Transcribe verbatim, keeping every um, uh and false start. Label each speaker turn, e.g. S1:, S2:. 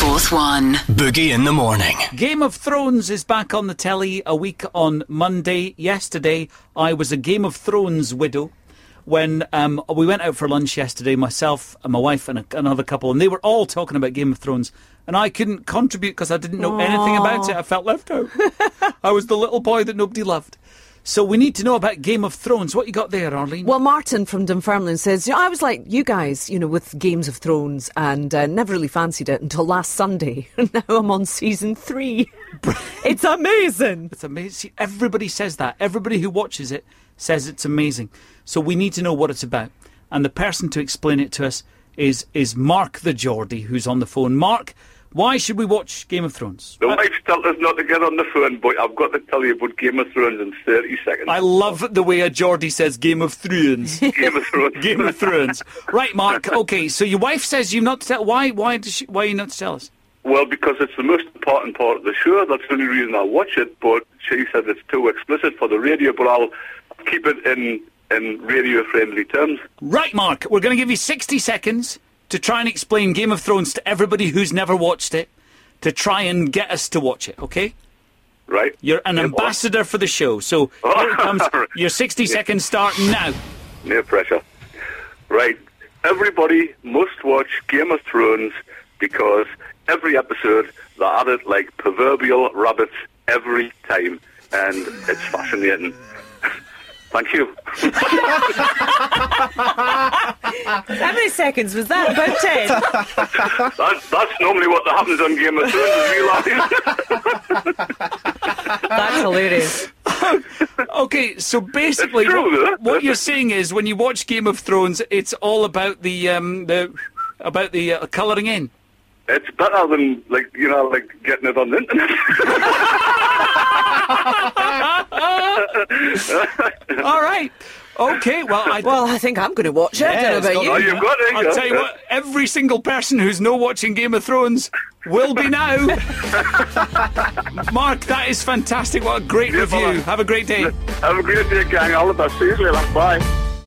S1: Fourth One.
S2: Boogie in the morning.
S3: Game of Thrones is back on the telly a week on Monday. Yesterday, I was a Game of Thrones widow. When um, we went out for lunch yesterday, myself and my wife and a, another couple, and they were all talking about Game of Thrones, and I couldn't contribute because I didn't know Aww. anything about it. I felt left out. I was the little boy that nobody loved. So we need to know about Game of Thrones. What you got there, Arlene?
S4: Well, Martin from Dunfermline says, you know, I was like you guys, you know, with Games of Thrones, and uh, never really fancied it until last Sunday. Now I'm on season three. It's amazing.
S3: It's amazing. See, everybody says that. Everybody who watches it says it's amazing. So we need to know what it's about. And the person to explain it to us is, is Mark the Geordie, who's on the phone. Mark, why should we watch Game of Thrones?
S5: The wife's told us not to get on the phone, but I've got to tell you about Game of Thrones in thirty seconds.
S3: I love the way a Geordie says Game of Thrones.
S5: Game of Thrones.
S3: Game of Thrones. Right, Mark. Okay, so your wife says you've not to tell. Why? Why? Does she, why are you not to tell us?
S5: Well, because it's the most important part of the show. That's the only reason I watch it. But she said it's too explicit for the radio. But I'll keep it in in radio-friendly terms.
S3: Right, Mark. We're going to give you sixty seconds to try and explain Game of Thrones to everybody who's never watched it, to try and get us to watch it, okay?
S5: Right.
S3: You're an
S5: yeah,
S3: ambassador
S5: what?
S3: for the show, so here it comes. Your sixty seconds start now.
S5: No pressure. Right. Everybody must watch Game of Thrones because every episode they're at it like proverbial rabbits every time, and it's fascinating. Thank you.
S4: How many seconds was that? About ten?
S5: That's, that's normally what happens on Game of Thrones, is real.
S4: That's hilarious.
S3: Okay, so basically
S5: true,
S3: what, what you're saying is when you watch Game of Thrones, it's all about the um, the about the uh, colouring in.
S5: It's better than, like, you know, like getting it on the internet.
S3: All right. Okay, well, I...
S4: Well, I think I'm going to watch it.
S3: Yeah,
S4: I don't know about you.
S5: Oh, you've got it.
S3: I'll tell you what, every single person who's no watching Game of Thrones will be now. Mark, that is fantastic. What a great
S5: Yeah,
S3: review.
S5: fella.
S3: Have a great day.
S5: Have a great day, gang. All the best. See you later. Bye.